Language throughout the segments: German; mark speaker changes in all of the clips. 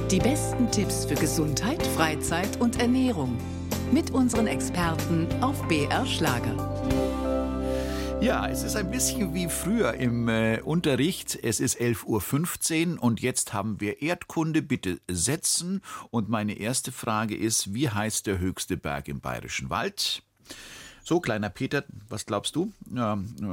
Speaker 1: Die besten Tipps für Gesundheit, Freizeit und Ernährung. Mit unseren Experten auf BR Schlager.
Speaker 2: Ja, es ist ein bisschen wie früher im Unterricht. Es ist 11:15 Uhr und jetzt haben wir Erdkunde. Bitte setzen. Und meine erste Frage ist, wie heißt der höchste Berg im Bayerischen Wald? So, kleiner Peter, was glaubst du? Ja,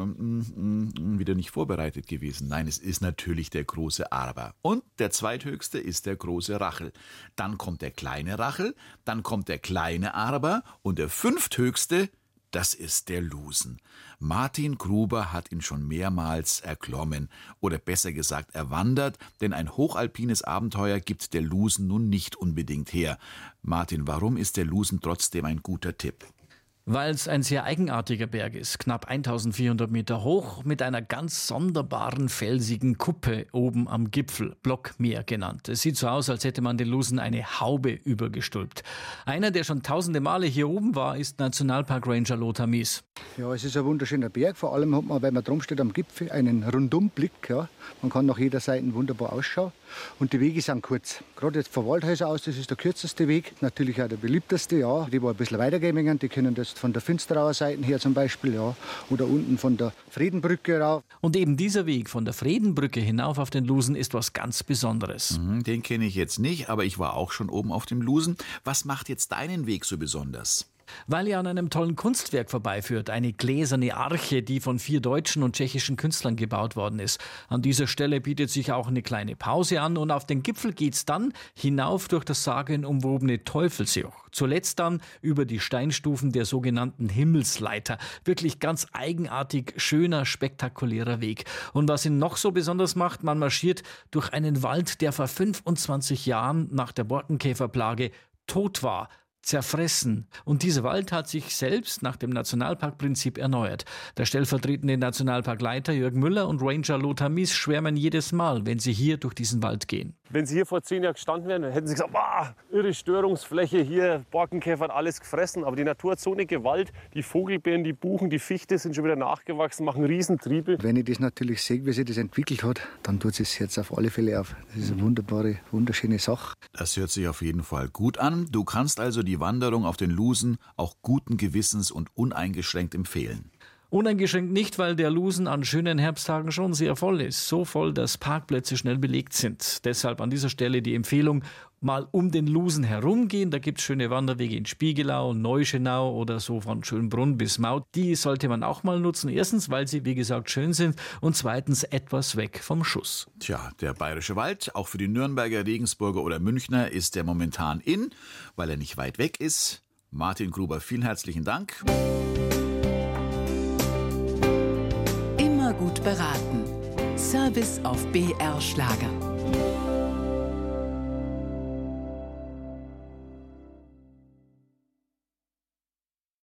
Speaker 2: wieder nicht vorbereitet gewesen. Nein, es ist natürlich der große Arber. Und der zweithöchste ist der große Rachel. Dann kommt der kleine Rachel, dann kommt der kleine Arber und der fünfthöchste, das ist der Lusen. Martin Gruber hat ihn schon mehrmals erklommen oder besser gesagt erwandert, denn ein hochalpines Abenteuer gibt der Lusen nun nicht unbedingt her. Martin, warum ist der Lusen trotzdem ein guter Tipp?
Speaker 3: Weil es ein sehr eigenartiger Berg ist, knapp 1400 Meter hoch, mit einer ganz sonderbaren felsigen Kuppe oben am Gipfel, Blockmeer genannt. Es sieht so aus, als hätte man den Lusen eine Haube übergestülpt. Einer, der schon tausende Male hier oben war, ist Nationalpark Ranger Lothar Mies.
Speaker 4: Ja, es ist ein wunderschöner Berg. Vor allem hat man, wenn man drum steht am Gipfel, einen Rundumblick. Ja. Man kann nach jeder Seite wunderbar ausschauen. Und die Wege sind kurz. Gerade jetzt von Waldhäuser aus, das ist der kürzeste Weg. Natürlich auch der beliebteste. Ja. Die, die ein bisschen weitergehen, die können das von der Finsterauer Seite her zum Beispiel. Ja. Oder unten von der Friedenbrücke rauf.
Speaker 3: Und eben dieser Weg von der Friedenbrücke hinauf auf den Lusen ist was ganz Besonderes.
Speaker 2: Den kenne ich jetzt nicht, aber ich war auch schon oben auf dem Lusen. Was macht jetzt deinen Weg so besonders?
Speaker 3: Weil er an einem tollen Kunstwerk vorbeiführt, eine gläserne Arche, die von 4 deutschen und tschechischen Künstlern gebaut worden ist. An dieser Stelle bietet sich auch eine kleine Pause an und auf den Gipfel geht's dann hinauf durch das sagenumwobene Teufelsjoch. Zuletzt dann über die Steinstufen der sogenannten Himmelsleiter. Wirklich ganz eigenartig, schöner, spektakulärer Weg. Und was ihn noch so besonders macht, man marschiert durch einen Wald, der vor 25 Jahren nach der Borkenkäferplage tot war. Zerfressen. Und dieser Wald hat sich selbst nach dem Nationalparkprinzip erneuert. Der stellvertretende Nationalparkleiter Jörg Müller und Ranger Lothar Mies schwärmen jedes Mal, wenn sie hier durch diesen Wald gehen.
Speaker 5: Wenn sie hier vor 10 Jahren gestanden wären, dann hätten sie gesagt, wow, irre Störungsfläche hier, Borkenkäfer hat alles gefressen. Aber die Natur hat so eine Gewalt. Die Vogelbeeren, die Buchen, die Fichte sind schon wieder nachgewachsen, machen Riesentriebe.
Speaker 4: Wenn ich das natürlich sehe, wie sich das entwickelt hat, dann tut es jetzt auf alle Fälle auf. Das ist eine wunderbare, wunderschöne Sache.
Speaker 2: Das hört sich auf jeden Fall gut an. Du kannst also die Wanderung auf den Lusen auch guten Gewissens und uneingeschränkt empfehlen.
Speaker 3: Uneingeschränkt nicht, weil der Lusen an schönen Herbsttagen schon sehr voll ist. So voll, dass Parkplätze schnell belegt sind. Deshalb an dieser Stelle die Empfehlung, mal um den Lusen herumgehen. Da gibt es schöne Wanderwege in Spiegelau, Neuschönau oder so von Schönbrunn bis Maut. Die sollte man auch mal nutzen. Erstens, weil sie, wie gesagt, schön sind und zweitens etwas weg vom Schuss.
Speaker 2: Tja, der Bayerische Wald, auch für die Nürnberger, Regensburger oder Münchner, ist der momentan in, weil er nicht weit weg ist. Martin Gruber, vielen herzlichen Dank.
Speaker 1: Immer gut beraten. Service auf BR Schlager.